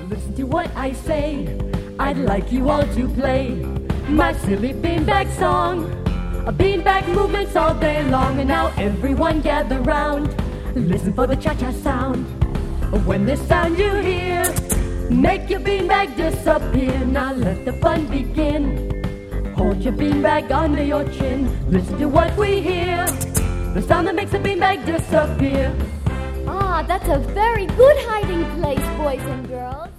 Listen to what I say. I'd like you all to play my silly beanbag song. A beanbag movements all day long. And now everyone gather round. Listen for the cha-cha sound. When this sound you hear, make your beanbag disappear. Now let the fun begin. Hold your beanbag under your chin. Listen to what we hear. The sound that makes a beanbag disappear. Ah, that's a very good hiding place, boys and girls.